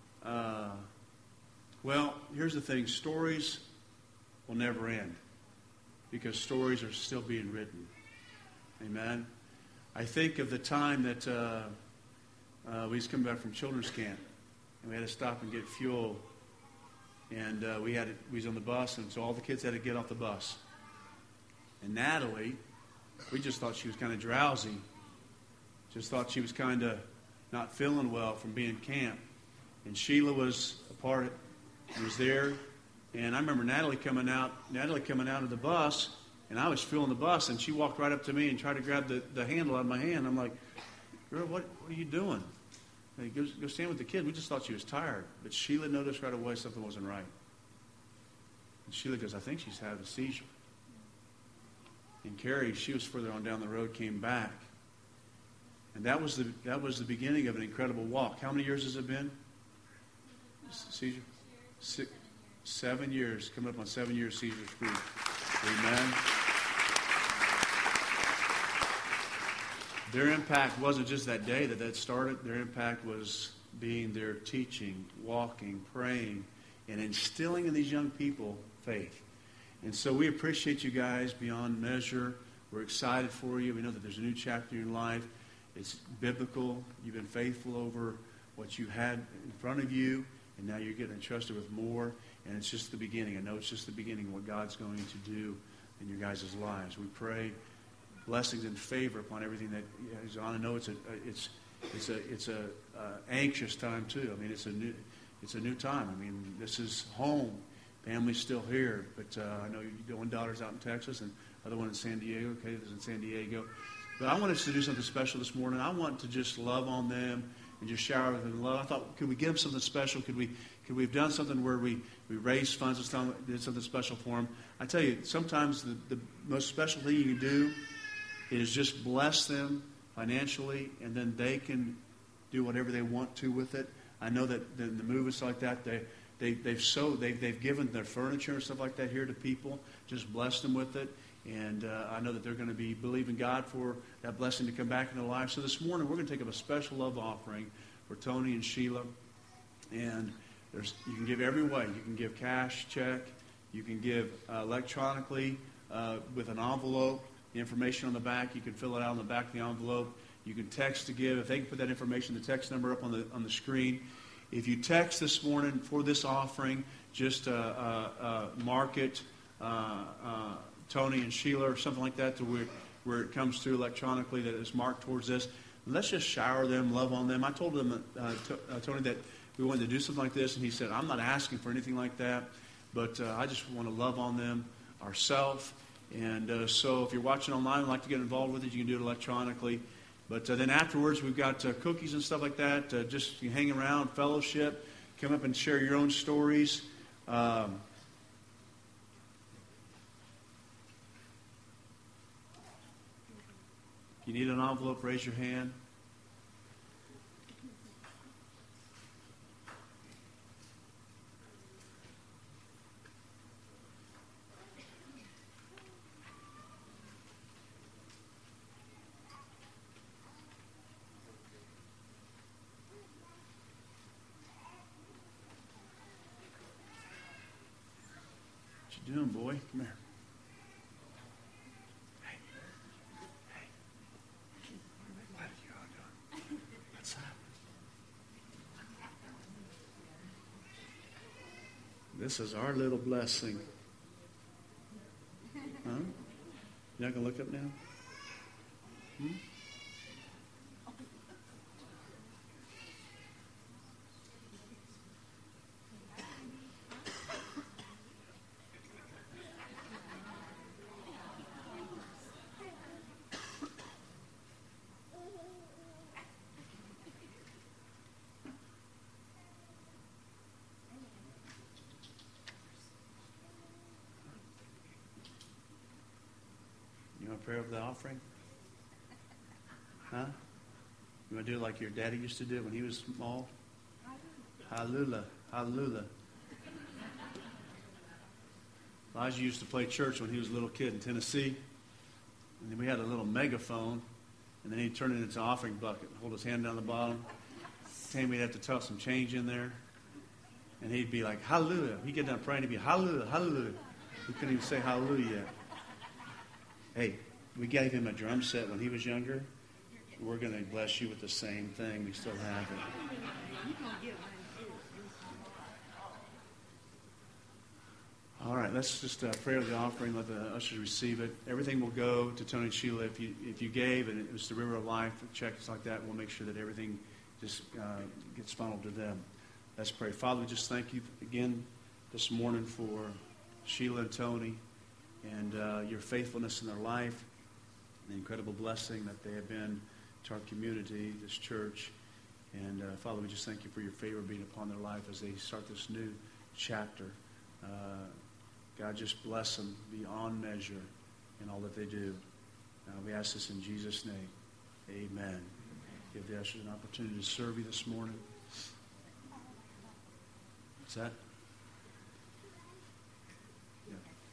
Well, here's the thing: stories will never end because stories are still being written. Amen. I think of the time that we was coming back from children's camp, and we had to stop and get fuel, and we was on the bus, and so all the kids had to get off the bus. And Natalie, we just thought she was kind of drowsy, just thought she was kind of not feeling well from being camp, and Sheila was a part, was there, and I remember Natalie coming out of the bus. And I was filling the bus, and she walked right up to me and tried to grab the handle out of my hand. I'm like, girl, what are you doing? Hey, go stand with the kid. We just thought she was tired. But Sheila noticed right away something wasn't right. And Sheila goes, I think she's having a seizure. And Carrie, she was further on down the road, came back. And that was the beginning of an incredible walk. How many years has it been? Seizure? 7 years. Coming up on 7 years seizure free. Amen. Their impact wasn't just that day that started. Their impact was being there, teaching, walking, praying, and instilling in these young people faith. And so we appreciate you guys beyond measure. We're excited for you. We know that there's a new chapter in your life. It's biblical. You've been faithful over what you had in front of you, and now you're getting entrusted with more. And it's just the beginning. I know it's just the beginning of what God's going to do in your guys' lives. We pray blessings and favor upon everything that is on. I know it's a anxious time too. I mean, it's a new time. I mean, this is home. Family's still here, but I know your one daughter's out in Texas and other one in San Diego. Kate is in San Diego. But I want us to do something special this morning. I want to just love on them and just shower them in love. I thought, could we give them something special? Could we have done something where we raised funds and did something special for them? I tell you, sometimes the most special thing you can do is just bless them financially, and then they can do whatever they want to with it. I know that the movies like that, they've given their furniture and stuff like that here to people. Just bless them with it. And I know that they're going to be believing God for that blessing to come back in their life. So this morning, we're going to take up a special love offering for Tony and Sheila. And you can give every way. You can give cash, check. You can give electronically with an envelope. The information on the back, you can fill it out on the back of the envelope. You can text to give. If they can put that information, the text number up on the screen. If you text this morning for this offering, just mark it Tony and Sheila or something like that to where it comes through electronically that is marked towards this. Let's just shower them, love on them. I told them, Tony, that we wanted to do something like this, and he said, I'm not asking for anything like that, but I just want to love on them ourselves. And so if you're watching online and like to get involved with it, you can do it electronically. But then afterwards, we've got cookies and stuff like that. Just you hang around, fellowship, come up and share your own stories. If you need an envelope, raise your hand. What you doing, boy? Come here. This is our little blessing. Huh? You're not going to look up now? Hmm? You want to pray over the offering? Huh? You want to do it like your daddy used to do when he was small? Hallelujah. Hallelujah. Elijah used to play church when he was a little kid in Tennessee. And then we had a little megaphone. And then he'd turn it into an offering bucket, hold his hand down the bottom. Then we'd have to tuck some change in there. And he'd be like, hallelujah. He'd get done praying, he'd be hallelujah, hallelujah. He couldn't even say hallelujah yet. Hey, we gave him a drum set when he was younger. We're going to bless you with the same thing. We still have it. All right, let's just pray over the offering. Let the ushers receive it. Everything will go to Tony and Sheila. If you gave and it was the River of Life, checks like that, we'll make sure that everything just gets funneled to them. Let's pray. Father, we just thank you again this morning for Sheila and Tony and your faithfulness in their life, the incredible blessing that they have been to our community, this church. And Father, we just thank you for your favor being upon their life as they start this new chapter. God, just bless them beyond measure in all that they do. We ask this in Jesus' name. Amen. Give the ushers an opportunity to serve you this morning. What's that? Yeah.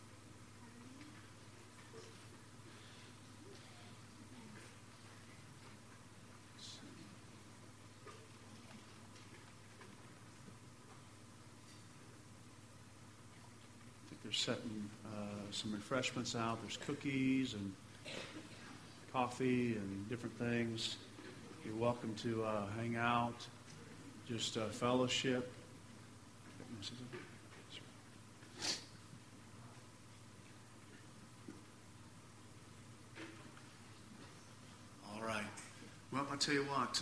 They're setting some refreshments out. There's cookies and coffee and different things. You're welcome to hang out, just fellowship. All right. Well, I'll tell you what.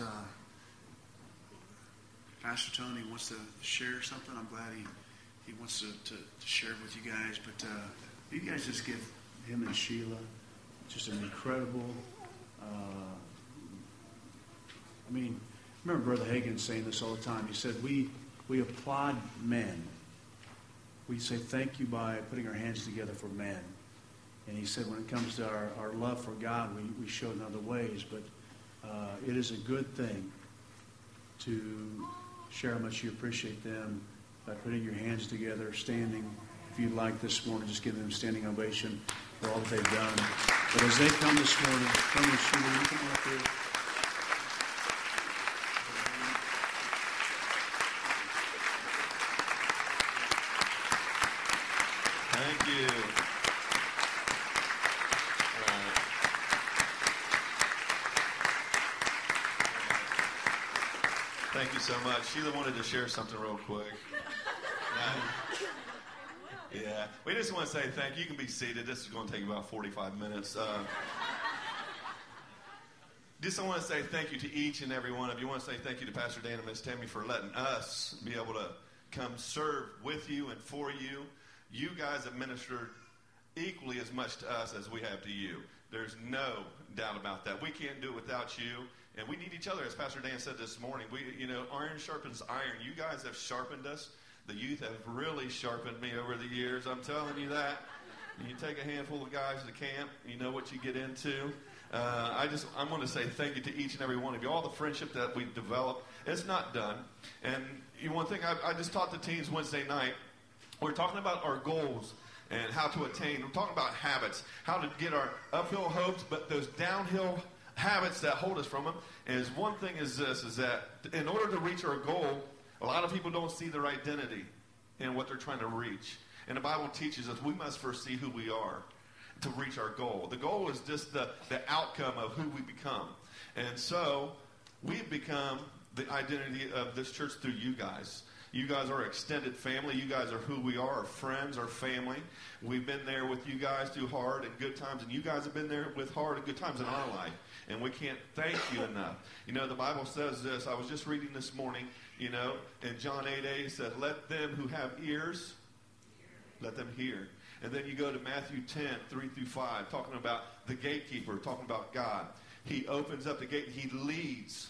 Pastor Tony wants to share something. I'm glad he wants to share it with you guys. But you guys just give him and Sheila just an incredible... I mean, I remember Brother Hagin saying this all the time. He said, we applaud men. We say thank you by putting our hands together for men. And he said when it comes to our love for God, we show it in other ways. But it is a good thing to share how much you appreciate them by putting your hands together, standing. If you'd like this morning, just give them a standing ovation for all that they've done. But as they come this morning, come and Sheila, you come up here. Thank you. Thank you so much. Sheila wanted to share something real quick. Yeah, we just want to say thank you. You can be seated. This is going to take about 45 minutes. Just I want to say thank you to each and every one of you. I want to say thank you to Pastor Dan and Miss Tammy for letting us be able to come serve with you and for you. You guys have ministered equally as much to us as we have to you. There's no doubt about that. We can't do it without you, and we need each other. As Pastor Dan said this morning, iron sharpens iron. You guys have sharpened us. The youth have really sharpened me over the years. I'm telling you that. You take a handful of guys to camp, you know what you get into. I want to say thank you to each and every one of you. All the friendship that we've developed, it's not done. And one thing, I just taught the teens Wednesday night. We're talking about our goals and how to attain. We're talking about habits, how to get our uphill hopes, but those downhill habits that hold us from them. And one thing is this, is that in order to reach our goal, a lot of people don't see their identity in what they're trying to reach. And the Bible teaches us we must first see who we are to reach our goal. The goal is just the outcome of who we become. And so we've become the identity of this church through you guys. You guys are extended family. You guys are who we are, our friends, our family. We've been there with you guys through hard and good times, and you guys have been there with hard and good times in our life. And we can't thank you enough. You know, the Bible says this. I was just reading this morning, you know, in John 8:8, it said, let them who have ears, let them hear. And then you go to Matthew 10:3-5, talking about the gatekeeper, talking about God. He opens up the gate. He leads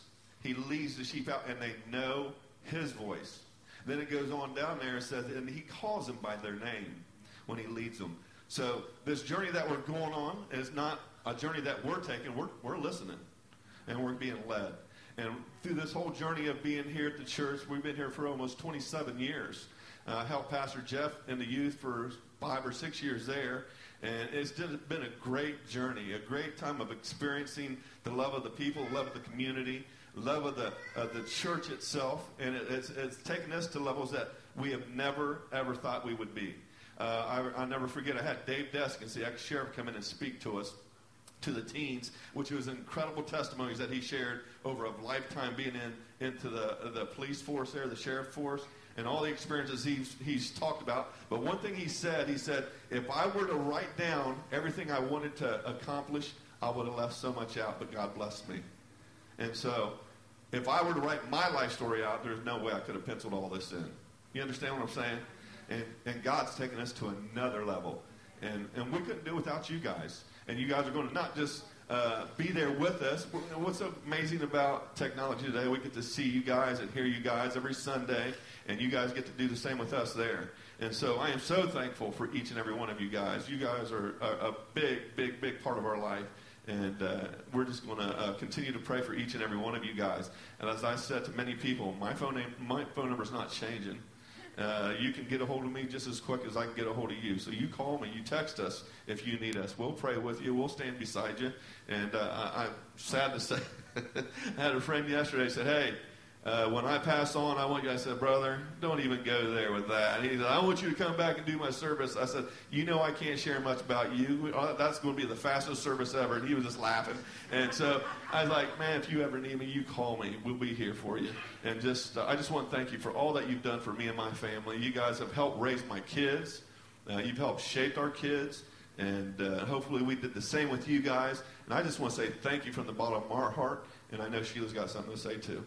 the sheep out, and they know his voice. Then it goes on down there and says, and he calls them by their name when he leads them. So this journey that we're going on is not a journey that we're taking. We're listening, and we're being led. And through this whole journey of being here at the church, we've been here for almost 27 years. Helped Pastor Jeff and the youth for 5 or 6 years there. And it's been a great journey, a great time of experiencing the love of the people, love of the community, love of the church itself. And it's taken us to levels that we have never, ever thought we would be. I'll never forget, I had Dave Deskins, the ex-sheriff, come in and speak to us, to the teens, which was incredible testimonies that he shared over a lifetime being into the police force there, the sheriff force, and all the experiences he's talked about. But one thing he said, if I were to write down everything I wanted to accomplish, I would have left so much out, but God blessed me. And so, if I were to write my life story out, there's no way I could have penciled all this in. You understand what I'm saying? And God's taken us to another level. And we couldn't do it without you guys. And you guys are going to not just be there with us. What's so amazing about technology today, we get to see you guys and hear you guys every Sunday, and you guys get to do the same with us there. And so I am so thankful for each and every one of you guys. You guys are a big, big, big part of our life. And we're just going to continue to pray for each and every one of you guys. And as I said to many people, my phone number is not changing. You can get a hold of me just as quick as I can get a hold of you. So you call me, you text us if you need us. We'll pray with you. We'll stand beside you. And I'm sad to say, I had a friend yesterday said, hey, when I pass on, I want you, I said, brother, don't even go there with that. And he said, I want you to come back and do my service. I said, you know I can't share much about you. That's going to be the fastest service ever. And he was just laughing. And so I was like, man, if you ever need me, you call me. We'll be here for you. And I just want to thank you for all that you've done for me and my family. You guys have helped raise my kids. You've helped shape our kids. And hopefully we did the same with you guys. And I just want to say thank you from the bottom of our heart. And I know Sheila's got something to say too.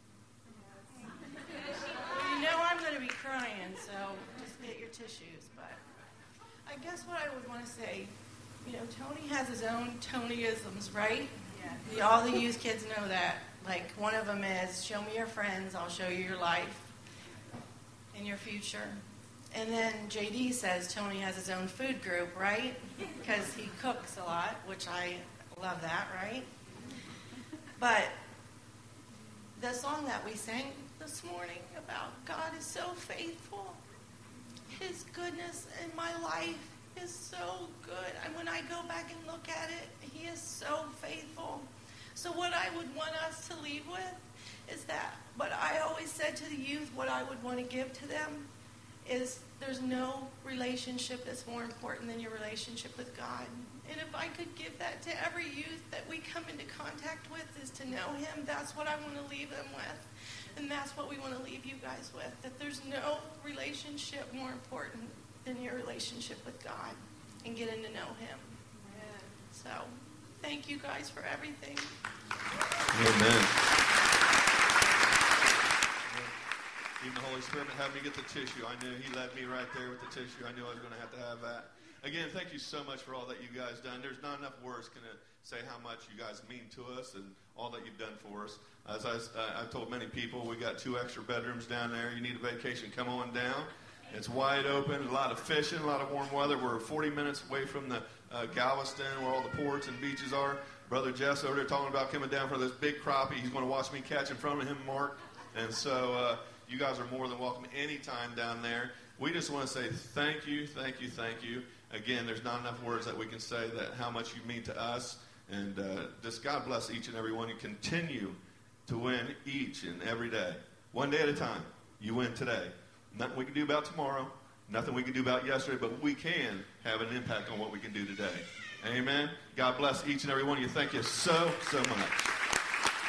You know I'm going to be crying, so just get your tissues. But I guess what I would want to say, you know, Tony has his own Tonyisms, right? Yeah. All the youth kids know that. Like, one of them is, show me your friends, I'll show you your life and your future. And then JD says Tony has his own food group, right? Because he cooks a lot, which I love that, right? But the song that we sang this morning about God is so faithful. His goodness in my life is so good. And when I go back and look at it, he is so faithful. So what I would want us to leave with is that, but I always said to the youth, what I would want to give to them is there's no relationship that's more important than your relationship with God. And if I could give that to every youth that we come into contact with, is to know him, that's what I want to leave them with. And that's what we want to leave you guys with, that there's no relationship more important than your relationship with God and getting to know him. So thank you guys for everything. Amen. Even the Holy Spirit had me get the tissue. I knew he led me right there with the tissue. I knew I was going to have that. Again, thank you so much for all that you guys done. There's not enough words can say how much you guys mean to us and all that you've done for us. As I've told many people, we got 2 extra bedrooms down there. You need a vacation, come on down. It's wide open, a lot of fishing, a lot of warm weather. We're 40 minutes away from the Galveston, where all the ports and beaches are. Brother Jeff's over there talking about coming down for this big crappie. He's going to watch me catch in front of him, Mark. And so you guys are more than welcome anytime down there. We just want to say thank you, thank you, thank you. Again, there's not enough words that we can say that how much you mean to us. And just God bless each and every one. You continue to win each and every day. One day at a time. You win today. Nothing we can do about tomorrow. Nothing we can do about yesterday. But we can have an impact on what we can do today. Amen. God bless each and every one of you. Thank you so, so much.